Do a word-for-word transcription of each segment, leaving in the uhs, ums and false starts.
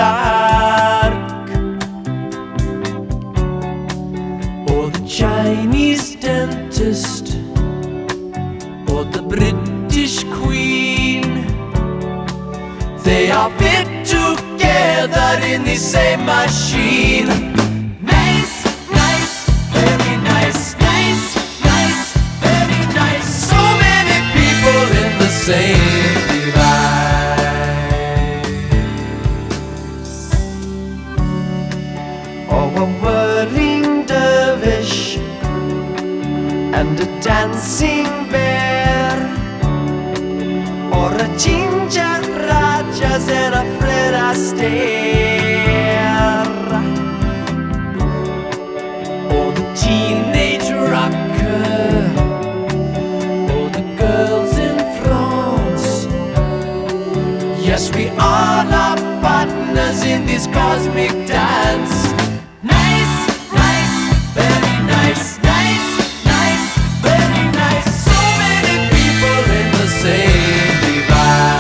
dark, or the Chinese dentist, or the British Queen. They are fit together in the same machine. Nice, nice, very nice, nice, nice, very nice. So many people in the same device. Oh, a whirling dervish and a dancing bear, or a ginger rajas and a Fred Astaire, or the teenage rocker, or the girls in France. Yes, we all are partners in this cosmic dance. Nice, nice, very nice, nice, nice, very nice. So many people in the same device.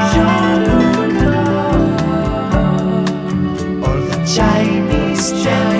Chinese